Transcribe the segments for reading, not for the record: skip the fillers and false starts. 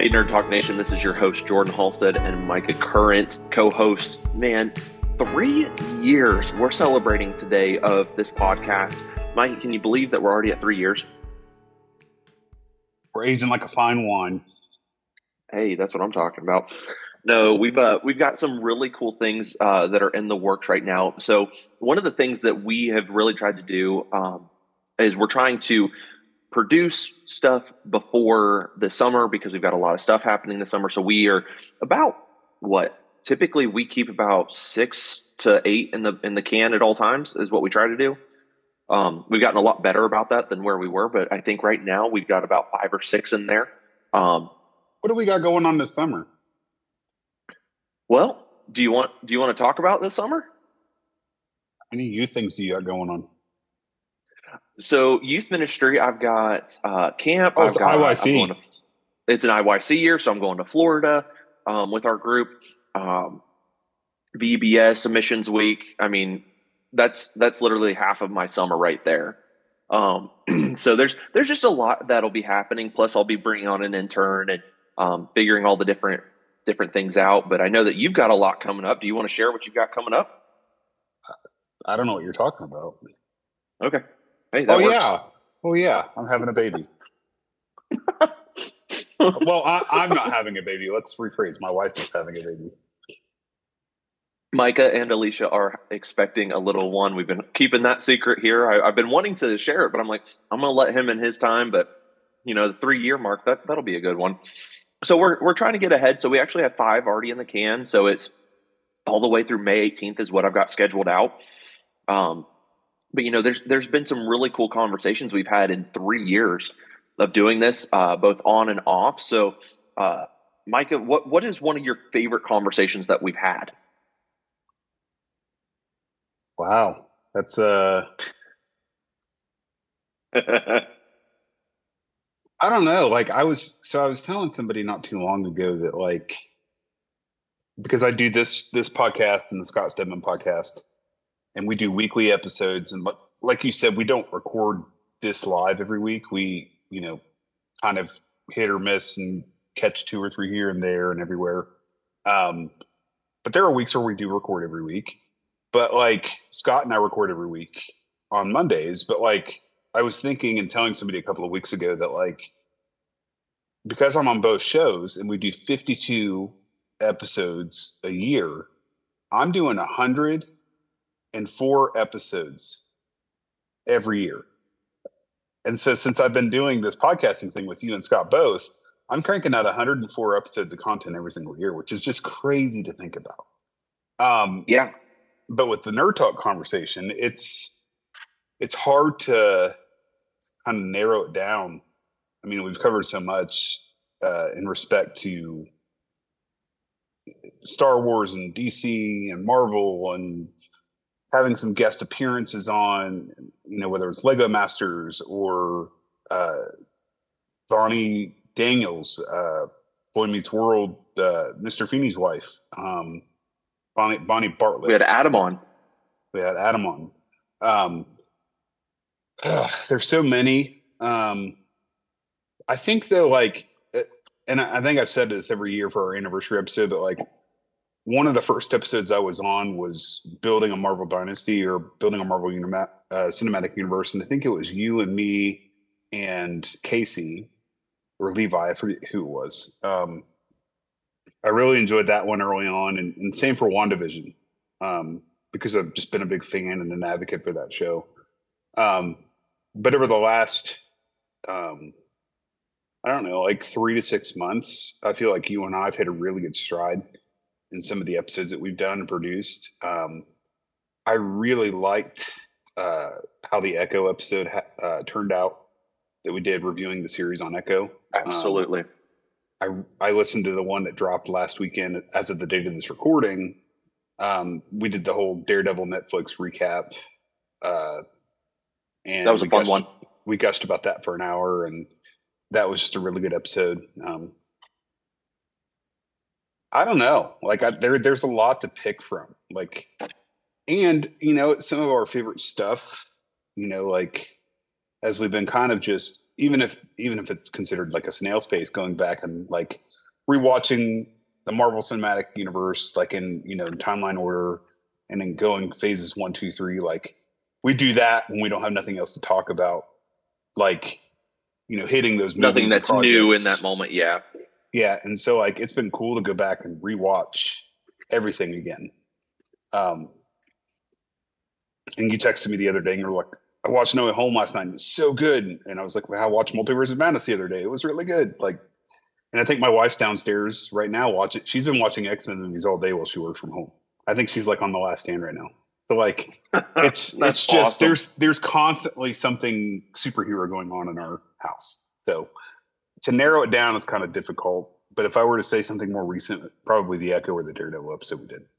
Hey, Nerd Talk Nation, this is your host, Jordan Halstead, and Micah Current, co-host. Man, 3 years we're celebrating today of this podcast. Mike, can you believe that we're already at 3 years? We're aging like a fine wine. Hey, that's what I'm talking about. No, we've got some really cool things that are in the works right now. So one of the things that we have really tried to do is we're trying to produce stuff before the summer because we've got a lot of stuff happening this summer. So we are about typically we keep about 6 to 8 in the can at all times is what we try to do. We've gotten a lot better about that than where we were, but I think right now we've got about 5 or 6 in there. What do we got going on this summer? Well, do you want to talk about this summer? Any youth things do you got going on? So youth ministry, I've got camp. Oh, it's IYC. It's an IYC year, so I'm going to Florida with our group. VBS Missions Week. I mean, that's literally half of my summer right there. So there's just a lot that'll be happening. Plus, I'll be bringing on an intern and figuring all the different things out. But I know that you've got a lot coming up. Do you want to share what you've got coming up? I don't know what you're talking about. Okay. Hey, that works. Yeah. I'm having a baby. Well, I'm not having a baby. Let's rephrase. My wife is having a baby. Micah and Alicia are expecting a little one. We've been keeping that secret here. I've been wanting to share it, but I'm like, I'm going to let him in his time. But, the 3-year mark, that'll be a good one. So we're trying to get ahead. So we actually have 5 already in the can. So it's all the way through May 18th is what I've got scheduled out. But there's been some really cool conversations we've had in 3 years of doing this, both on and off. So, Micah, what is one of your favorite conversations that we've had? Wow, that's I don't know. Like I was telling somebody not too long ago that because I do this podcast and the Scott Stedman podcast. And we do weekly episodes. And like you said, we don't record this live every week. We, kind of hit or miss and catch 2 or 3 here and there and everywhere. But there are weeks where we do record every week. But Scott and I record every week on Mondays. But I was thinking and telling somebody a couple of weeks ago that because I'm on both shows and we do 52 episodes a year, I'm doing 104 episodes every year. And so since I've been doing this podcasting thing with you and Scott both, I'm cranking out 104 episodes of content every single year, which is just crazy to think about. Yeah. But with the Nerd Talk conversation, it's hard to kind of narrow it down. I mean, we've covered so much in respect to Star Wars and DC and Marvel and having some guest appearances on, whether it's Lego Masters or Bonnie Daniels, Boy Meets World, Mr. Feeney's wife, Bonnie Bartlett. We had Adam on. There's so many. I think though, and I think I've said this every year for our anniversary episode, that one of the first episodes I was on was building a Marvel Dynasty or building a Marvel Cinematic Universe. And I think it was you and me and Casey or Levi, I forget who it was. I really enjoyed that one early on. And same for WandaVision, because I've just been a big fan and an advocate for that show. But over the last, I don't know, 3 to 6 months, I feel like you and I have hit a really good stride in some of the episodes that we've done and produced. I really liked how the Echo episode turned out that we did reviewing the series on Echo. Absolutely. I listened to the one that dropped last weekend as of the date of this recording. We did the whole Daredevil Netflix recap. And that was a fun one. We gushed about that for an hour, and that was just a really good episode. I don't know. There's a lot to pick from. And some of our favorite stuff, as we've been kind of just even if it's considered like a snail's pace, going back and rewatching the Marvel Cinematic Universe, like in timeline order, and then going phases 1, 2, 3. Like we do that when we don't have nothing else to talk about. Like hitting those Nothing movies and that's new in that projects. moment. Yeah. Yeah, and so like it's been cool to go back and rewatch everything again. And you texted me the other day and you're like, I watched No Way Home last night and it's so good. And I was like, well, I watched Multiverse of Madness the other day. It was really good. Like, and I think my wife's downstairs right now watching. She's been watching X-Men movies all day while she works from home. I think she's like on the last stand right now. So like it's That's just awesome. there's constantly something superhero going on in our house. So to narrow it down is kind of difficult. But if I were to say something more recent, probably the Echo or the Daredevil episode we did.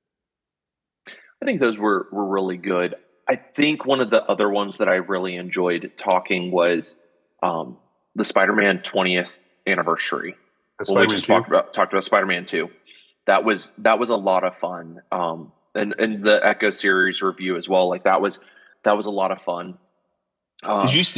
I think those were really good. I think one of the other ones that I really enjoyed talking was the Spider-Man 20th anniversary. When we just talked about Spider-Man 2. That was a lot of fun. And the Echo series review as well. Like that was a lot of fun. Did you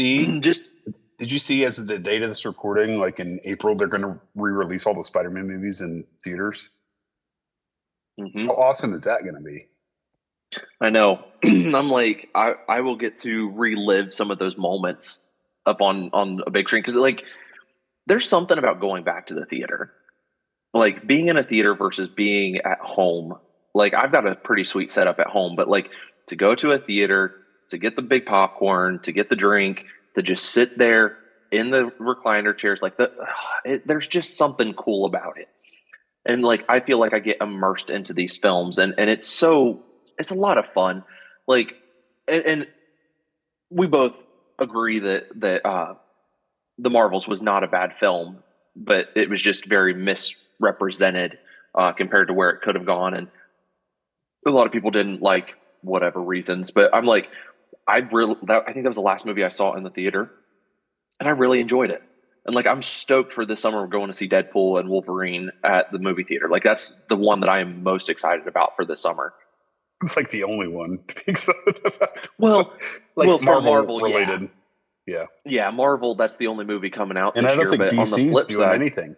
see as of the date of this recording, like in April, they're going to re-release all the Spider-Man movies in theaters? Mm-hmm. How awesome is that going to be? I know. I'm like, I will get to relive some of those moments up on a big screen because like there's something about going back to the theater, like being in a theater versus being at home. Like I've got a pretty sweet setup at home, but like to go to a theater, to get the big popcorn, to get the drink, to just sit there in the recliner chairs, like there's just something cool about it. And like I feel like I get immersed into these films, and it's a lot of fun. Like, and we both agree that the Marvels was not a bad film, but it was just very misrepresented compared to where it could have gone, and a lot of people didn't like whatever reasons. But I'm like, I think that was the last movie I saw in the theater, and I really enjoyed it. And like, I'm stoked for this summer. We're going to see Deadpool and Wolverine at the movie theater. Like, that's the one that I am most excited about for this summer. It's like the only one to be excited about. Well, like Marvel related. Yeah, Marvel. That's the only movie coming out and this I don't year. think But DC's on the flip doing side, anything.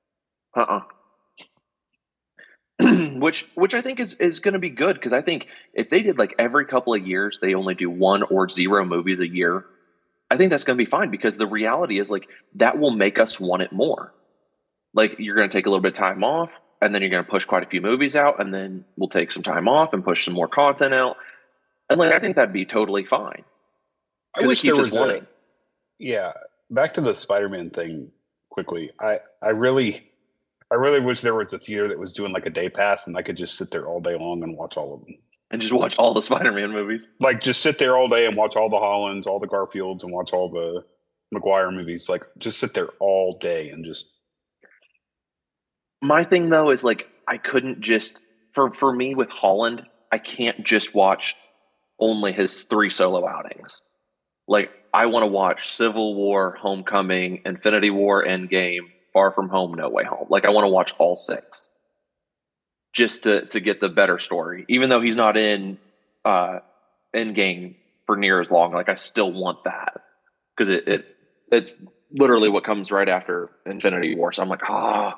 Which I think is going to be good because I think if they did like every couple of years, they only do 1 or 0 movies a year. I think that's going to be fine because the reality is like that will make us want it more. Like you're going to take a little bit of time off and then you're going to push quite a few movies out and then we'll take some time off and push some more content out. And like, I think that'd be totally fine. I wish there was back to the Spider-Man thing quickly. I really wish there was a theater that was doing like a day pass and I could just sit there all day long and watch all of them. And just watch all the Spider-Man movies. Like just sit there all day and watch all the Hollands, all the Garfields, and watch all the Maguire movies. Like just sit there all day and just. My thing though is like I couldn't just for me with Holland, I can't just watch only his 3 solo outings. Like I want to watch Civil War, Homecoming, Infinity War, Endgame, Far From Home, No Way Home. Like I want to watch all 6. Just to get the better story. Even though he's not in Endgame for near as long, like I still want that. Because it's literally what comes right after Infinity War. So I'm like,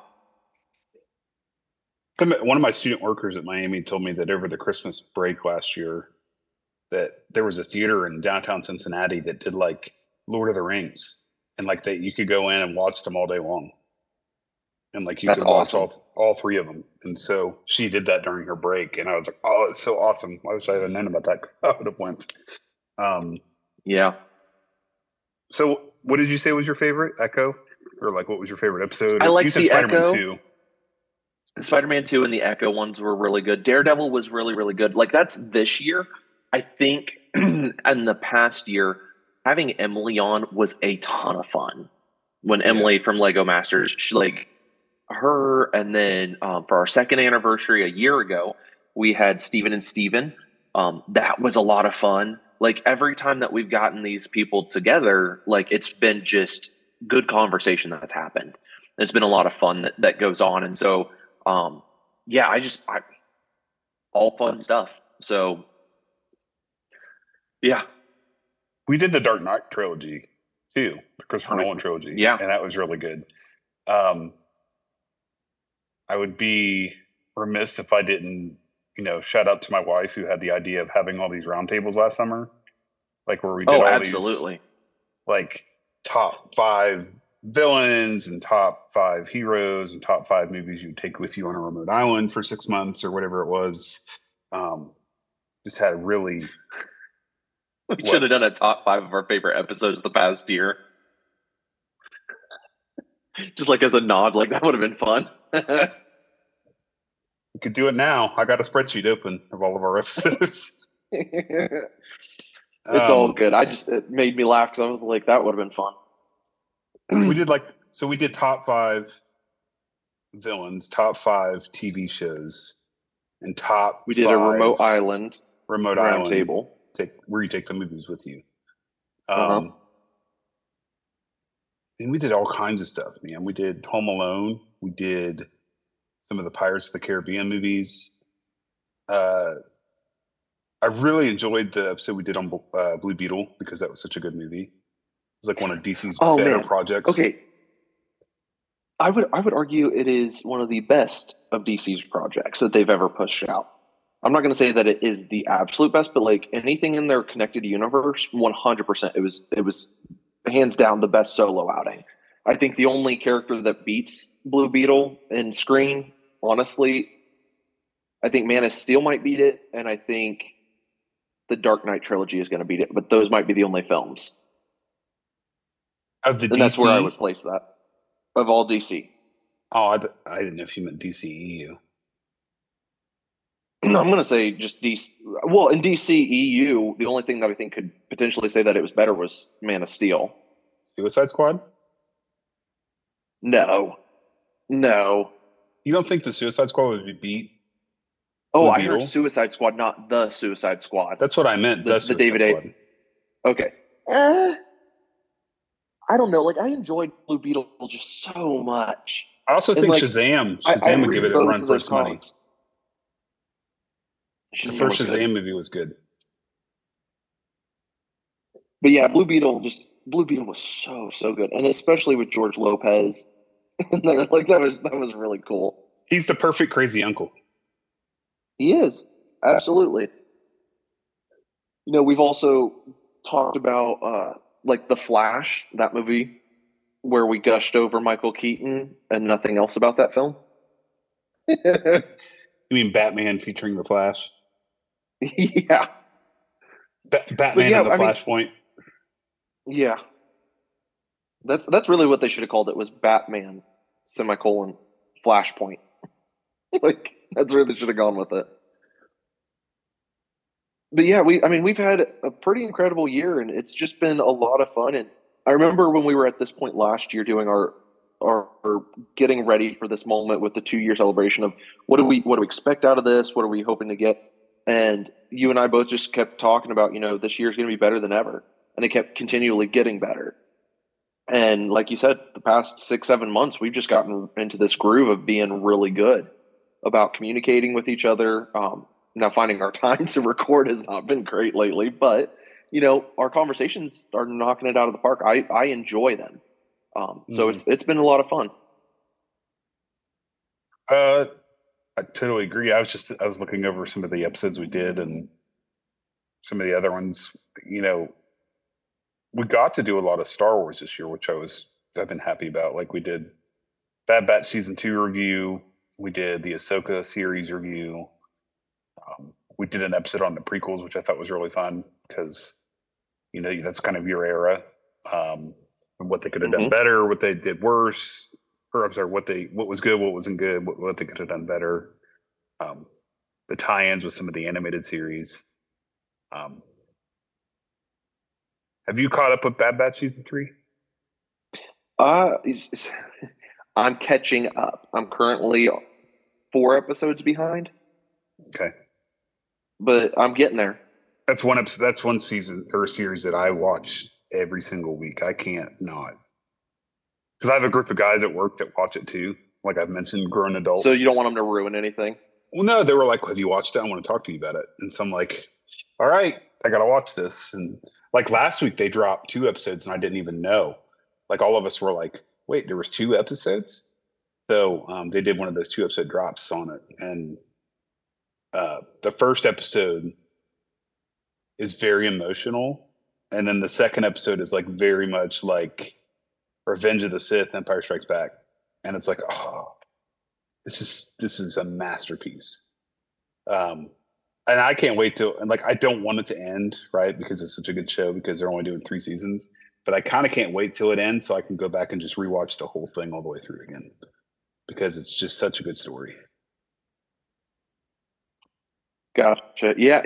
One of my student workers at Miami told me that over the Christmas break last year, that there was a theater in downtown Cincinnati that did like Lord of the Rings, and like that you could go in and watch them all day long, and like you could watch all 3 of them. And so she did that during her break, and I was like, oh, it's so awesome. I wish I had known about that because I would have went. Yeah. So what did you say was your favorite? Echo? Or like what was your favorite episode? I like you said the Spider-Man Echo. 2. Spider-Man 2 and the Echo ones were really good. Daredevil was really, really good. Like that's this year. I think in the past year, having Emily on was a ton of fun. When Emily from Lego Masters, she like her, and then for our 2nd anniversary a year ago, we had Steven and Steven. That was a lot of fun. Like every time that we've gotten these people together, like it's been just good conversation that's happened. It's been a lot of fun that goes on. And so, all fun stuff. So, yeah. We did the Dark Knight trilogy too, the Christopher Nolan trilogy. Yeah. And that was really good. I would be remiss if I didn't, shout out to my wife who had the idea of having all these roundtables last summer, like where we did Oh, all these absolutely. like top 5 villains and top 5 heroes and top 5 movies you'd take with you on a remote island for 6 months or whatever it was. Um, just had really We should have done a top 5 of our favorite episodes of the past year. Just like as a nod, like that would have been fun. we could do it now. I got a spreadsheet open of all of our episodes. It's all good. It made me laugh because I was like, that would have been fun. We did top 5 villains, top 5 TV shows, and top We did 5 a remote island round table. Where you take the movies with you. Uh-huh. And we did all kinds of stuff, man. We did Home Alone. We did some of the Pirates of the Caribbean movies. I really enjoyed the episode we did on Blue Beetle because that was such a good movie. It was like one of DC's better projects. Okay. I would argue it is one of the best of DC's projects that they've ever pushed out. I'm not going to say that it is the absolute best, but like anything in their connected universe, 100%, it was hands down the best solo outing. I think the only character that beats Blue Beetle in screen, honestly, I think Man of Steel might beat it, and I think the Dark Knight trilogy is going to beat it, but those might be the only films. Of the and DC? That's where I would place that. Of all DC. Oh, I didn't know if you meant DCEU. No, I'm going to say just DC. Well, in DCEU, the only thing that I think could potentially say that it was better was Man of Steel. Suicide Squad? No. You don't think the Suicide Squad would beat? Oh, I heard Suicide Squad, not the Suicide Squad. That's what I meant. The David Squad. Okay. I don't know. Like, I enjoyed Blue Beetle just so much. I also think Shazam would give it a run for its money. The first Shazam movie was good. But yeah, Blue Beetle was so good, and especially with George Lopez. And like that was really cool. He's the perfect crazy uncle. He is, absolutely. We've also talked about like The Flash, that movie where we gushed over Michael Keaton and nothing else about that film. You mean Batman featuring The Flash? Yeah. Batman and the Flashpoint. Yeah. That's really what they should have called it, was Batman, Flashpoint. Like, that's where they should have gone with it. But yeah, we've had a pretty incredible year, and it's just been a lot of fun. And I remember when we were at this point last year doing our getting ready for this moment with the 2-year celebration of what do we expect out of this? What are we hoping to get? And you and I both just kept talking about, this year's going to be better than ever. And it kept continually getting better. And like you said, the past 6-7 months, we've just gotten into this groove of being really good about communicating with each other. Now, finding our time to record has not been great lately, but our conversations are knocking it out of the park. I enjoy them. So it's been a lot of fun. I totally agree. I was looking over some of the episodes we did and some of the other ones. We got to do a lot of Star Wars this year, which I've been happy about. Like, we did Bad Batch season 2 review. We did the Ahsoka series review. We did an episode on the prequels, which I thought was really fun because, that's kind of your era. What they could have done better, what they did worse, or I'm sorry, what was good, what wasn't good, what they could have done better. The tie-ins with some of the animated series. Have you caught up with Bad Batch season 3? I'm catching up. I'm currently 4 episodes behind. Okay. But I'm getting there. That's one episode. That's one season or series that I watch every single week. I can't not. Because I have a group of guys at work that watch it too. Like I've mentioned, grown adults. So you don't want them to ruin anything? Well, no. They were like, have you watched it? I want to talk to you about it. And so I'm like, all right, I got to watch this. And like last week, they dropped 2 episodes and I didn't even know. Like all of us were like, wait, there was 2 episodes? So they did one of those 2 episode drops on it, and the first episode is very emotional, and then the second episode is like very much like Revenge of the Sith, Empire Strikes Back, and it's like, oh, this is a masterpiece. And I can't wait to, and like, I don't want it to end, right? Because it's such a good show, because they're only doing 3 seasons. But I kind of can't wait till it ends so I can go back and just rewatch the whole thing all the way through again, because it's just such a good story. Gotcha. Yeah,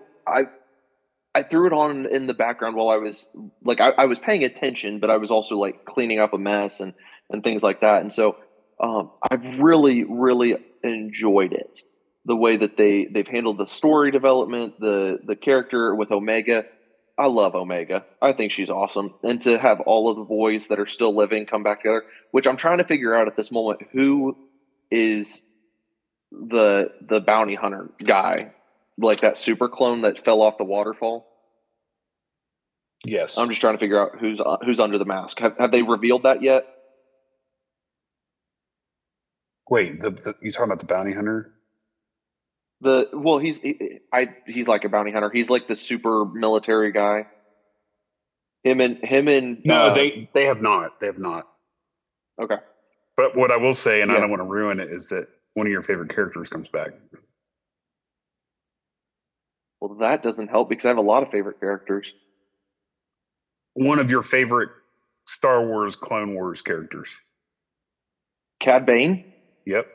I threw it on in the background while I was like I was paying attention, but I was also like cleaning up a mess and things like that. And so I've really, really enjoyed it. The way that they've handled the story development, the character with Omega. I love Omega. I think she's awesome. And to have all of the boys that are still living come back together, which I'm trying to figure out at this moment who is the bounty hunter guy, like that super clone that fell off the waterfall. Yes. I'm just trying to figure out who's under the mask. Have they revealed that yet? Wait, you talking about the bounty hunter? He's like a bounty hunter. He's like the super military guy. Him and No, they have not. They have not. Okay. But what I will say, and I Yeah. don't want to ruin it, is that one of your favorite characters comes back. Well, that doesn't help because I have a lot of favorite characters. One of your favorite Star Wars, Clone Wars characters. Cad Bane? Yep.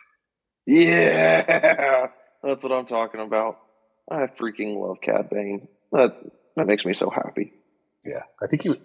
Yeah. That's what I'm talking about. I freaking love Cad Bane. That makes me so happy. Yeah, I think you.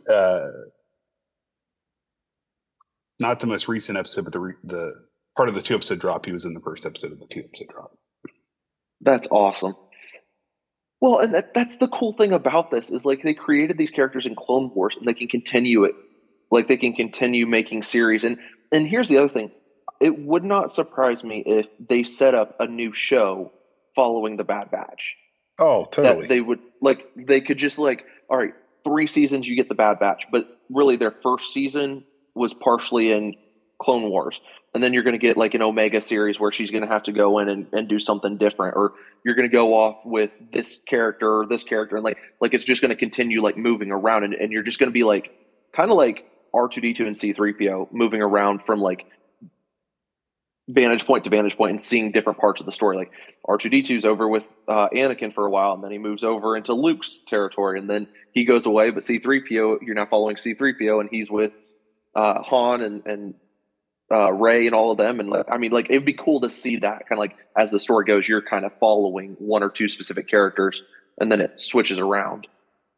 Not the most recent episode, but the part of the 2 episode drop. He was in the first episode of the 2 episode drop. That's awesome. Well, and that's the cool thing about this is like they created these characters in Clone Wars and they can continue it. Like they can continue making series. And here's the other thing. It would not surprise me if they set up a new show following the Bad Batch. Oh, totally. That they could just like, all right, 3 seasons you get the Bad Batch, but really their first season was partially in Clone Wars. And then you're going to get like an Omega series where she's going to have to go in and do something different, or you're going to go off with this character or this character, and like it's just going to continue like moving around, and you're just going to be like kind of like R2D2 and C3PO moving around from like vantage point to vantage point and seeing different parts of the story. Like R2D2's over with Anakin for a while, and then he moves over into Luke's territory, and then he goes away. But C3PO, you're now following C3PO, and he's with Han and Ray and all of them. And I mean, like, it'd be cool to see that kind of like as the story goes, you're kind of following one or two specific characters and then it switches around.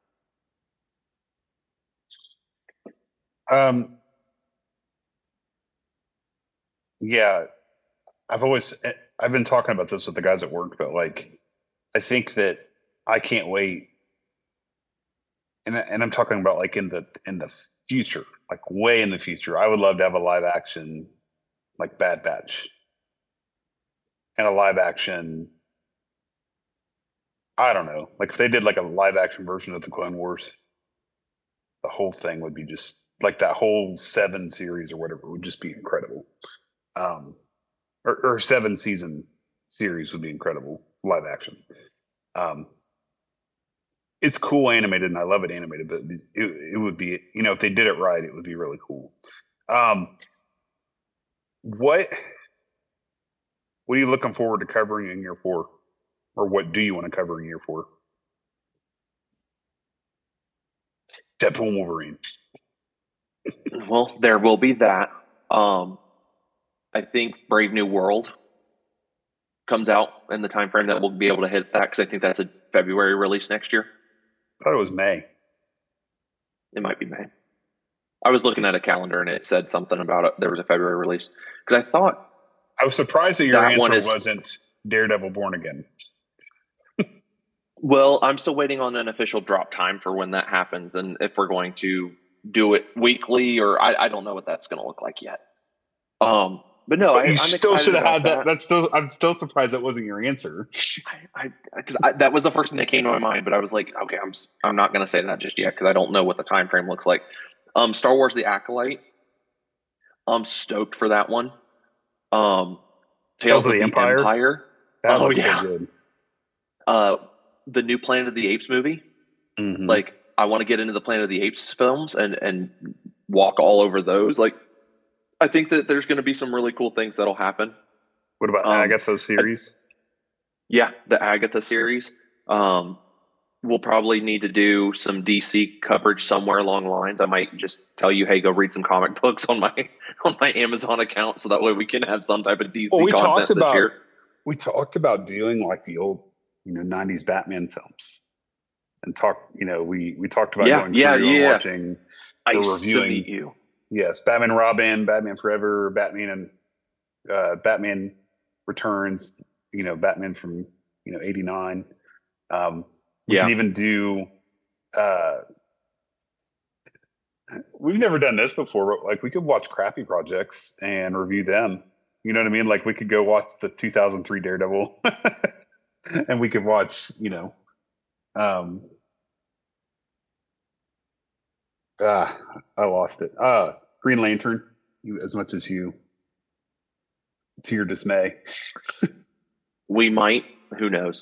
Yeah, I've been talking about this with the guys at work, but like, I think that I can't wait. And I'm talking about like in the future, like way in the future. I would love to have a live action like Bad Batch and a live action. I don't know, like if they did like a live action version of the Clone Wars, the whole thing would be just like that whole 7 series or whatever would just be incredible. Or 7 season series would be incredible live action. It's cool animated and I love it animated, but it would be, if they did it right, it would be really cool. What are you looking forward to covering in year 4? Or what do you want to cover in year 4? Deadpool and Wolverine. Well, there will be that. I think Brave New World comes out in the time frame that we'll be able to hit that, because I think that's a February release next year. I thought it was May. It might be May. I was looking at a calendar and it said something about it. There was a February release, because I was surprised that your answer is, wasn't Daredevil Born Again. Well, I'm still waiting on an official drop time for when that happens, and if we're going to do it weekly, or I don't know what that's going to look like yet. But no, I'm still should have had that. I'm still surprised that wasn't your answer. Because that was the first thing that came to my mind, but I was like, okay, I'm not going to say that just yet because I don't know what the time frame looks like. Star Wars: The Acolyte. I'm stoked for that one. Um, Tales Tales of of the the Empire. Empire. That Oh looks so yeah. good. Uh, the new Planet of the Apes movie. Hmm. Like, I want to get into the Planet of the Apes films and walk all over those. Like, I think that there's going to be some really cool things that'll happen. What about Um, Agatha's I, series? yeah, the Agatha series. Um, we'll probably need to do some DC coverage somewhere along the lines. I might just tell you, hey, go read some comic books on my Amazon account, so that way we can have some type of Well, DC content this year. we talked about doing like the old, 90s Batman films and we talked about Yeah, going yeah, through and yeah. watching or Nice to meet reviewing, you. yes, Batman Robin, Batman Forever, Batman and Batman Returns, Batman from, 89. We could Yeah. even do, uh, we've never done this before, but like we could watch crappy projects and review them. You know what I mean? Like we could go watch the 2003 Daredevil and we could watch, um, I lost it. Green Lantern, as much as you, to your dismay. We might. Who knows?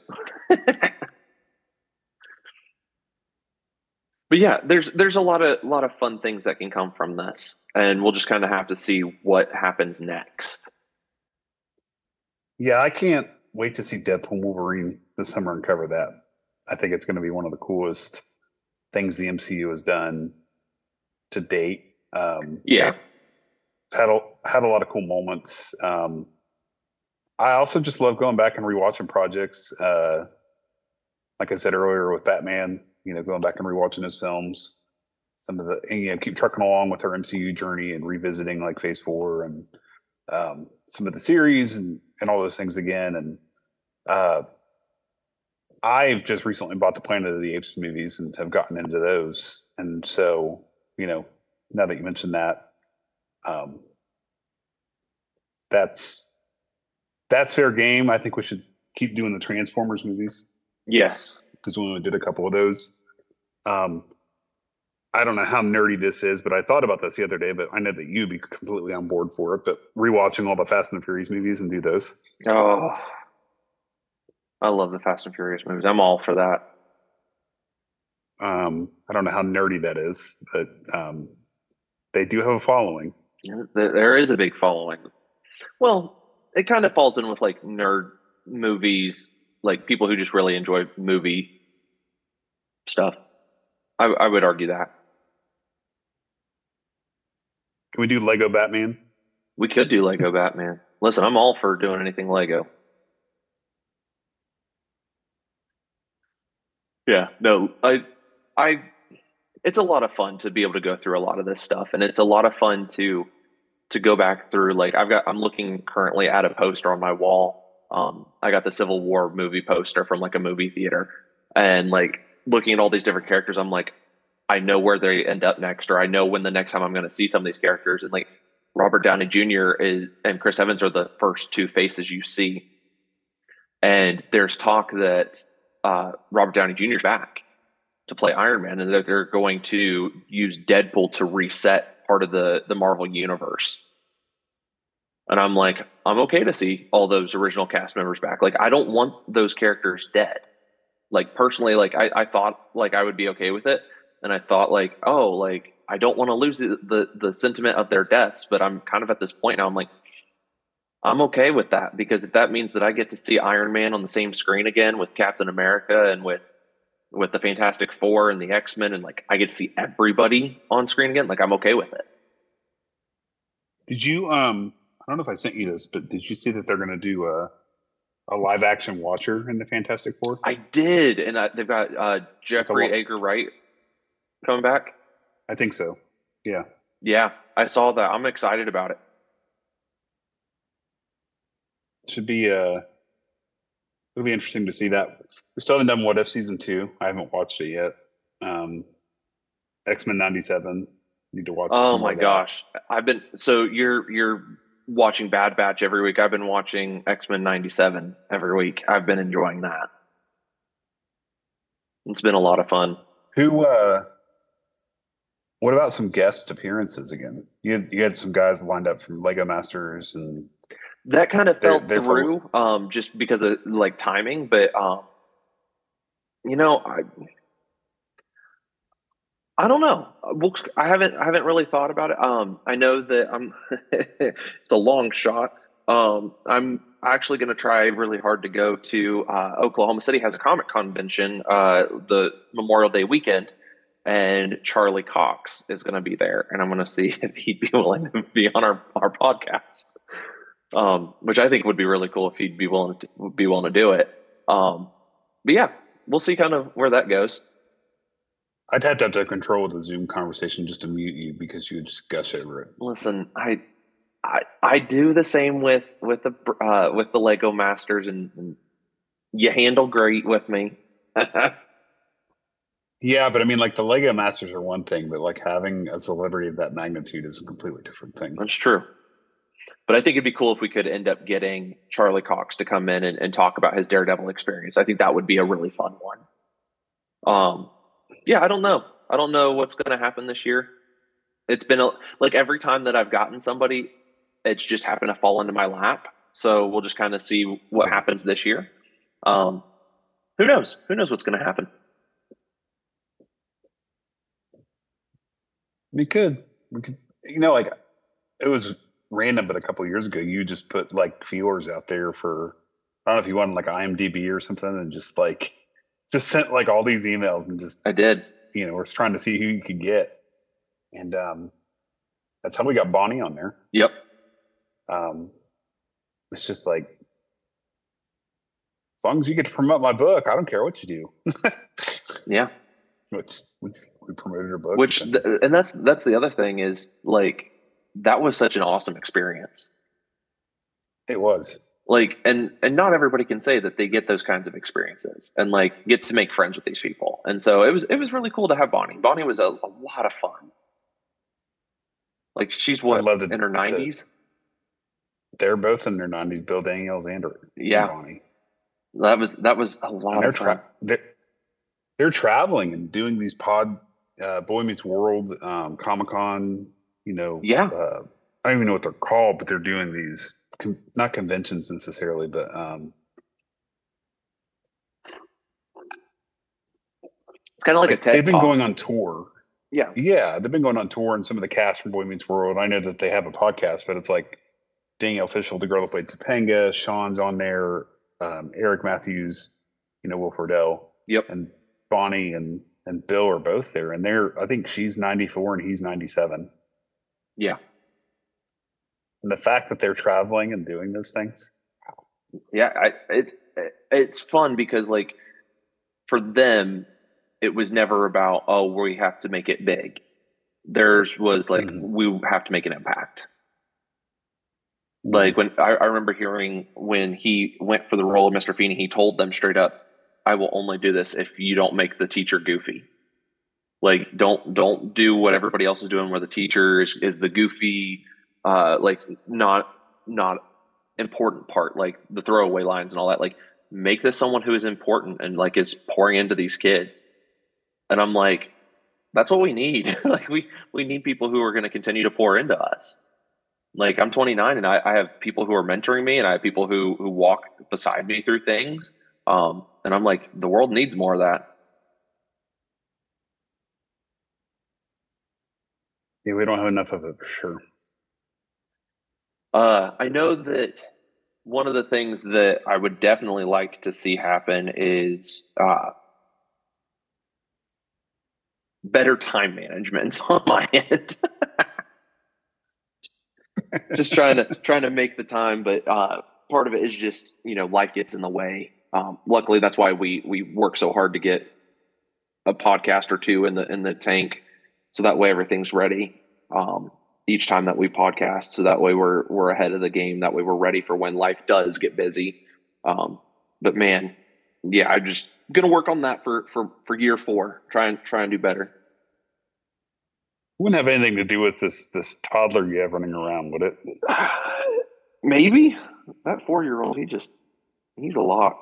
But yeah, there's a lot of fun things that can come from this, and we'll just kind of have to see what happens next. Yeah, I can't wait to see Deadpool Wolverine this summer and cover that. I think it's going to be one of the coolest things the MCU has done to date. Yeah, Had a lot of cool moments. I also just love going back and rewatching projects. Like I said earlier with Batman, going back and rewatching his films. Some of the and, keep trucking along with our MCU journey and revisiting like Phase Four and some of the series and all those things again. And uh, I've just recently bought the Planet of the Apes movies and have gotten into those. And so, now that you mentioned that, um, that's fair game. I think we should keep doing the Transformers movies yes. because we only did a couple of those. Um, I don't know how nerdy this is, but I thought about this the other day. But I know that you'd be completely on board for it. But rewatching all the Fast and the Furious movies and do those. Oh, I love the Fast and Furious movies. I'm all for that. I don't know how nerdy that is, but they do have a following. There is a big following. Well, it kind of falls in with like nerd movies, like people who just really enjoy movie stuff. I would argue that Can we do Lego Batman? we could do Lego Batman. Listen, I'm all for doing anything Lego. Yeah, no, I, it's a lot of fun to be able to go through a lot of this stuff, and it's a lot of fun to go back through. Like, I'm looking currently at a poster on my wall. I got the Civil War movie poster from like a movie theater, and like looking at all these different characters, I'm like, I know where they end up next, or I know when the next time I'm going to see some of these characters. And like Robert Downey Jr. is and Chris Evans are the first two faces you see, and there's talk that Robert Downey Jr. is back to play Iron Man, and that they're going to use Deadpool to reset part of the Marvel universe. And I'm like, I'm okay to see all those original cast members back. Like, I don't want those characters dead. Like personally, like I thought like I would be okay with it, and I thought like, oh, like I don't want to lose the sentiment of their deaths, but I'm kind of at this point now. I'm like, I'm okay with that because if that means that I get to see Iron Man on the same screen again with Captain America and with the Fantastic Four and the X-Men, and like I get to see everybody on screen again, like I'm okay with it. Did you? I don't know if I sent you this, but did you see that they're going to do a live action Watcher in the Fantastic Four? I did, and they've got Like a Jeffrey Edgar Wright coming back. I think so. Yeah. Yeah, I saw that. I'm excited about it. Should be it'll be interesting to see that. We still haven't done What If season 2. I haven't watched it yet. X-Men 97. Need to watch Oh some more my of that. gosh, I've been so you're watching Bad Batch every week. I've been watching X-Men 97 every week. I've been enjoying that. It's been a lot of fun. Who what about some guest appearances again? You had some guys lined up from Lego Masters and That kind of fell They're for through just because of like timing, but you know, I don't know. I haven't really thought about it. I know that I'm it's a long shot. I'm actually going to try really hard to go to Oklahoma City has a comic convention the Memorial Day weekend, and Charlie Cox is going to be there, and I'm going to see if he'd be willing to be on our podcast, which I think would be really cool if he'd be willing to do it. But yeah, we'll see kind of where that goes. I'd have to control the Zoom conversation just to mute you because you would just gush over it. Listen, I do the same with the Lego Masters, and you handle great with me. Yeah, but I mean, like the Lego Masters are one thing, but like having a celebrity of that magnitude is a completely different thing. That's true. But I think it'd be cool if we could end up getting Charlie Cox to come in and talk about his Daredevil experience. I think that would be a really fun one. Yeah, I don't know. I don't know what's going to happen this year. It's been like every time that I've gotten somebody, it's just happened to fall into my lap. So we'll just kind of see what happens this year. Who knows? Who knows what's going to happen? We could, like it was random, but a couple of years ago, you just put like feelers out there for, I don't know if you wanted like IMDb or something, and just sent like all these emails and just, I did. We're trying to see who you could get. And that's how we got Bonnie on there. Yep. It's just like, as long as you get to promote my book, I don't care what you do. Yeah. We promoted her book. And that's the other thing is like, that was such an awesome experience. It was. Like, and not everybody can say that they get those kinds of experiences and like get to make friends with these people. And so it was really cool to have Bonnie. Bonnie was a lot of fun. Like she's what, in her 90s? They're both in their 90s, Bill Daniels and Bonnie. That was a lot of fun. They're traveling and doing these Boy Meets World, Comic-Con, Yeah. I don't even know what they're called, but they're doing these, not conventions necessarily, but it's kind of like a TED they've been Talk. going on tour. Yeah. Yeah, they've been going on tour, and some of the cast from Boy Meets World. I know that they have a podcast, but it's like Danielle Fishel, the girl that played Topanga, Sean's on there, Eric Matthews, Will Friedle. Yep. And Bonnie and Bill are both there, and I think she's 94 and he's 97. Yeah. And the fact that they're traveling and doing those things. Yeah, it's fun because like for them, it was never about, oh, we have to make it big. Theirs was like, we have to make an impact. Mm-hmm. Like when I remember hearing when he went for the role of Mr. Feeney, he told them straight up, I will only do this if you don't make the teacher goofy. Like, don't do what everybody else is doing where the teacher is the goofy, like not important part, like the throwaway lines and all that. Like, make this someone who is important and like is pouring into these kids. And I'm like, that's what we need. Like we need people who are going to continue to pour into us. Like I'm 29 and I have people who are mentoring me and I have people who walk beside me through things. And I'm like, the world needs more of that. Yeah, we don't have enough of it for sure. I know that one of the things that I would definitely like to see happen is better time management on my end. Just trying to make the time, but part of it is just life gets in the way. Luckily, that's why we work so hard to get a podcast or two in the tank, so that way everything's ready each time that we podcast. So that way we're ahead of the game. That way we're ready for when life does get busy. But man, yeah, I'm just gonna work on that for year 4. Try and do better. Wouldn't have anything to do with this toddler you have running around, would it? Maybe that 4-year-old, he's a lot.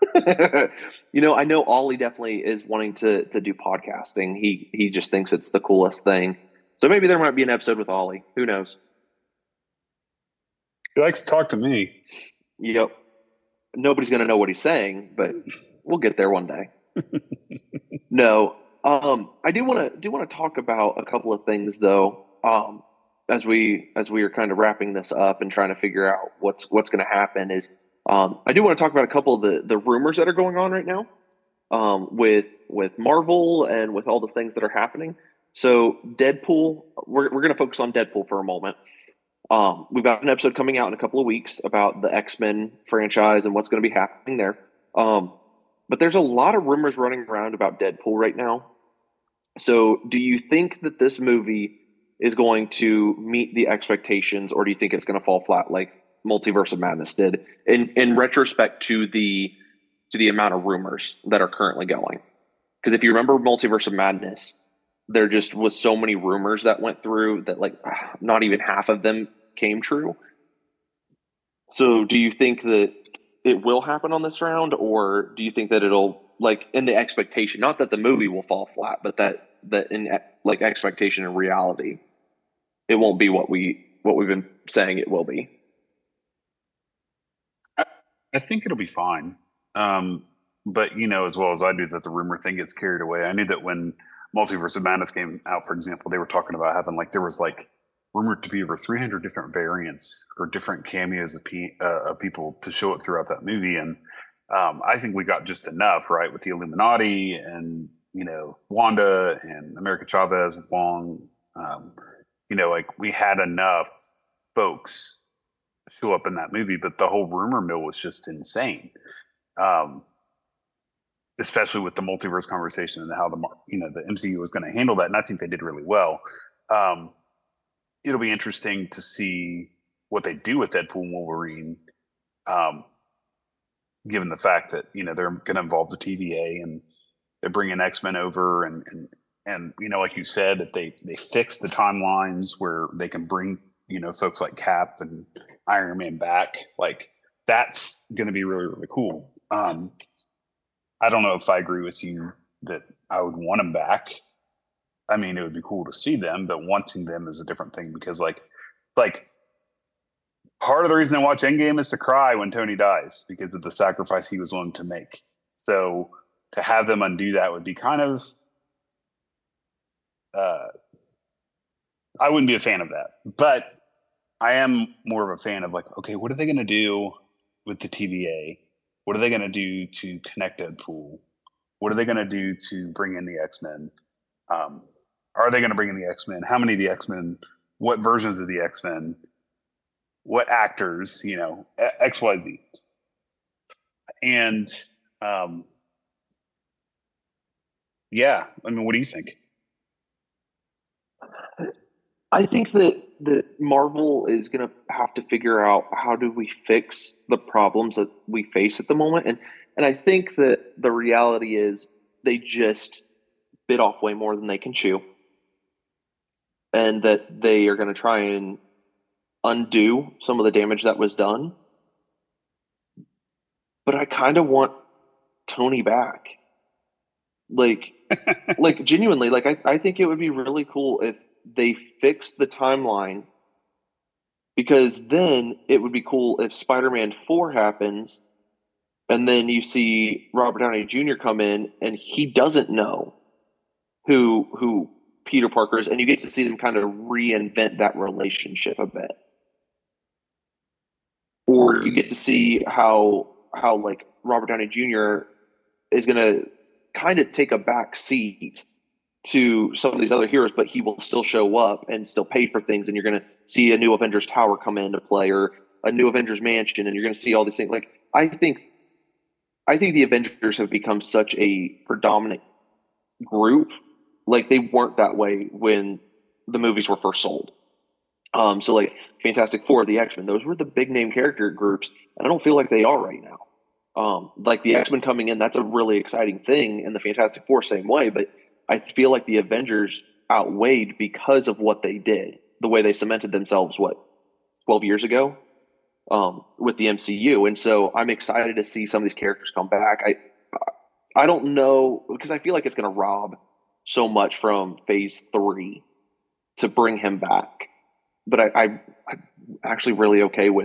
I know Ollie definitely is wanting to do podcasting. He just thinks it's the coolest thing. So maybe there might be an episode with Ollie. Who knows? He likes to talk to me. Yep. Nobody's going to know what he's saying, but we'll get there one day. No, I do want to talk about a couple of things though. As we are kind of wrapping this up and trying to figure out what's going to happen is, I do want to talk about a couple of the rumors that are going on right now, with Marvel and with all the things that are happening. So Deadpool, we're going to focus on Deadpool for a moment. We've got an episode coming out in a couple of weeks about the X-Men franchise and what's going to be happening there. Um, but there's a lot of rumors running around about Deadpool right now. So, do you think that this movie is going to meet the expectations, or do you think it's going to fall flat like Multiverse of Madness did? In retrospect to the amount of rumors that are currently going, because if you remember Multiverse of Madness, there just was so many rumors that went through that like not even half of them came true. So do you think that it will happen on this round, or do you think that it'll like in the expectation, not that the movie will fall flat, but that in like expectation and reality, it won't be what we've been saying it will be. I, I think it'll be fine. But you know as well as I do that the rumor thing gets carried away. I knew that when Multiverse of Madness came out, for example, they were talking about having like there was like rumored to be over 300 different variants or different cameos of people to show up throughout that movie, and I think we got just enough, right, with the Illuminati and Wanda and America Chavez, Wong. Um, like we had enough folks show up in that movie, but the whole rumor mill was just insane. Um, Especially with the multiverse conversation and how the MCU was going to handle that, and I think they did really well. Um, it'll be interesting to see what they do with Deadpool and Wolverine, um, given the fact that they're going to involve the TVA and they're bringing X-Men over, and like you said, if they fix the timelines where they can bring folks like Cap and Iron Man back, like that's going to be really really cool. I don't know if I agree with you that I would want them back. I mean, it would be cool to see them, but wanting them is a different thing because, like part of the reason I watch Endgame is to cry when Tony dies because of the sacrifice he was willing to make. So to have them undo that would be kind of, uh, I wouldn't be a fan of that. But I am more of a fan of like, okay, what are they going to do with the TVA? What are they going to do to connect Deadpool? What are they going to do to bring in the X-Men? Um, are they going to bring in the X-Men? How many of the X-Men? What versions of the X-Men? What actors? X, Y, Z. And um, yeah, I mean, what do you think? I think that Marvel is going to have to figure out how do we fix the problems that we face at the moment, and I think that the reality is they just bit off way more than they can chew, and that they are going to try and undo some of the damage that was done. But I kind of want Tony back, like like genuinely, like I think it would be really cool if they fixed the timeline, because then it would be cool if Spider-Man 4 happens and then you see Robert Downey Jr. come in and he doesn't know who Peter Parker is, and you get to see them kind of reinvent that relationship a bit. Or you get to see how like Robert Downey Jr. is going to kind of take a back seat to some of these other heroes, but he will still show up and still pay for things, and you're going to see a new Avengers Tower come into play or a new Avengers Mansion, and you're going to see all these things. Like I think the Avengers have become such a predominant group. Like they weren't that way when the movies were first sold. So like Fantastic Four, the X Men, those were the big name character groups, and I don't feel like they are right now. Like the X Men coming in, that's a really exciting thing, and the Fantastic Four same way. But I feel like the Avengers outweighed because of what they did, the way they cemented themselves. What 12 years ago, with the MCU, and so I'm excited to see some of these characters come back. I don't know because I feel like it's going to rob so much from Phase Three to bring him back, but I'm actually really okay with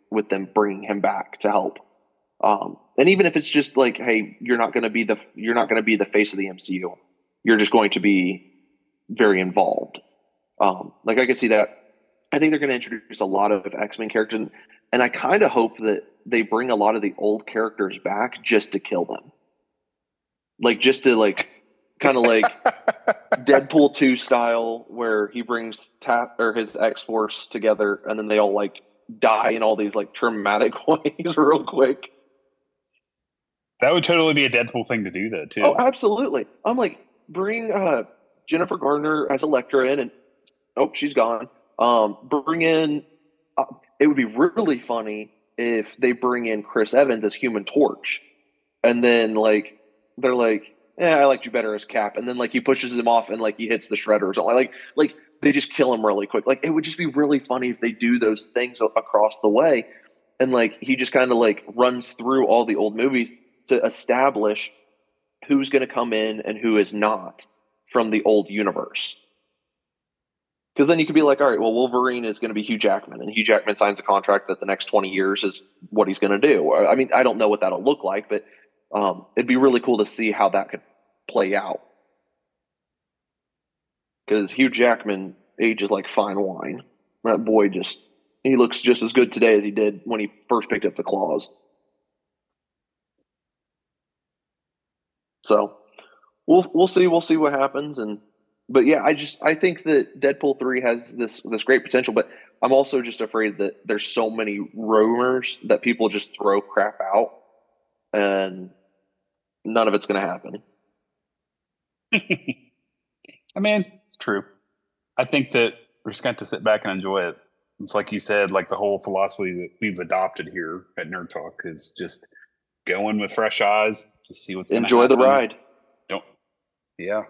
with them bringing him back to help. And even if it's just like, hey, you're not going to be the face of the MCU. You're just going to be very involved. Like I could see that. I think they're going to introduce a lot of X-Men characters, and I kind of hope that they bring a lot of the old characters back just to kill them. Like just to like kind of like Deadpool 2 style, where he brings his X-Force together, and then they all like die in all these like traumatic ways real quick. That would totally be a Deadpool thing to do, though, too. Oh, absolutely. I'm like, bring Jennifer Garner as Elektra in, and she's gone. Bring in. It would be really funny if they bring in Chris Evans as Human Torch, and then like they're like, I liked you better as Cap, and then like he pushes him off and like he hits the shredder or something. Like they just kill him really quick. Like it would just be really funny if they do those things across the way, and like he just kind of like runs through all the old movies to establish who's going to come in and who is not from the old universe. Because then you could be like, all right, well, Wolverine is going to be Hugh Jackman, and Hugh Jackman signs a contract that the next 20 years is what he's going to do. I mean, I don't know what that'll look like, but it'd be really cool to see how that could play out. Because Hugh Jackman ages like fine wine. That boy he looks just as good today as he did when he first picked up the claws. So we'll see what happens, but yeah, I think that Deadpool 3 has this great potential, but I'm also just afraid that there's so many rumors that people just throw crap out, and none of it's going to happen. I mean, it's true. I think that we're just going to sit back and enjoy it. It's like you said, like the whole philosophy that we've adopted here at Nerd Talk is just going with fresh eyes, just see what's going to happen. Enjoy the ride. Yeah.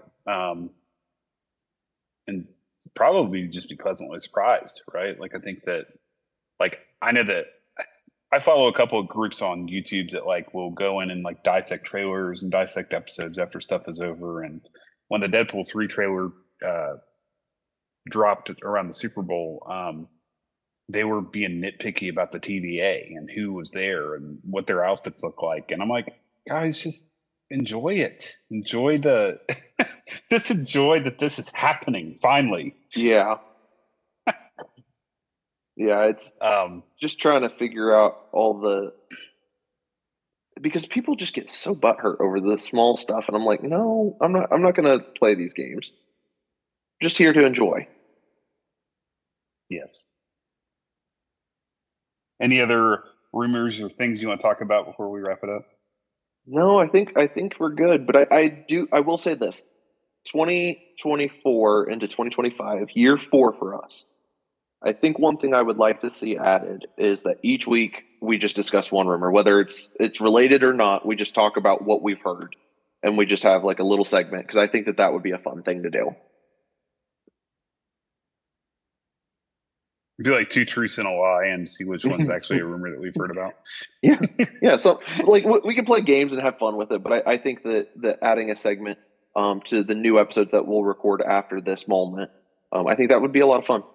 And probably just be pleasantly surprised, right? Like I think that, like I know that I follow a couple of groups on YouTube that like will go in and like dissect trailers and dissect episodes after stuff is over. And when the Deadpool 3 trailer dropped around the Super Bowl, they were being nitpicky about the TVA and who was there and what their outfits look like. And I'm like, guys, just enjoy it. Just enjoy that this is happening finally. Yeah. Yeah, it's just trying to figure out because people just get so butthurt over the small stuff, and I'm like, no, I'm not going to play these games. Just here to enjoy. Yes. Any other rumors or things you want to talk about before we wrap it up? No, I think we're good, but I will say this. 2024 into 2025, year 4 for us. I think one thing I would like to see added is that each week we just discuss one rumor, whether it's related or not. We just talk about what we've heard, and we just have like a little segment, because I think that would be a fun thing to do. Do like 2 truths and a lie and see which one's actually a rumor that we've heard about. Yeah. So like we can play games and have fun with it, but I think that adding a segment to the new episodes that we'll record after this moment, I think that would be a lot of fun.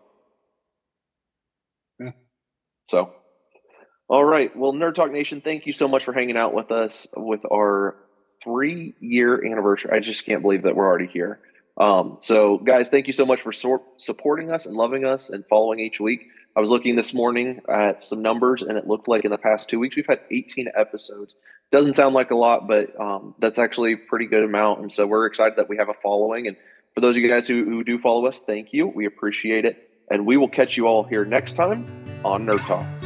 Yeah. So, all right. Well, Nerd Talk Nation, thank you so much for hanging out with us with our 3-year anniversary. I just can't believe that we're already here. So guys, thank you so much for supporting us and loving us and following each week. I was looking this morning at some numbers, and it looked like in the past 2 weeks, we've had 18 episodes. Doesn't sound like a lot, but that's actually a pretty good amount. And so we're excited that we have a following. And for those of you guys who do follow us, thank you. We appreciate it. And we will catch you all here next time on Nerd Talk.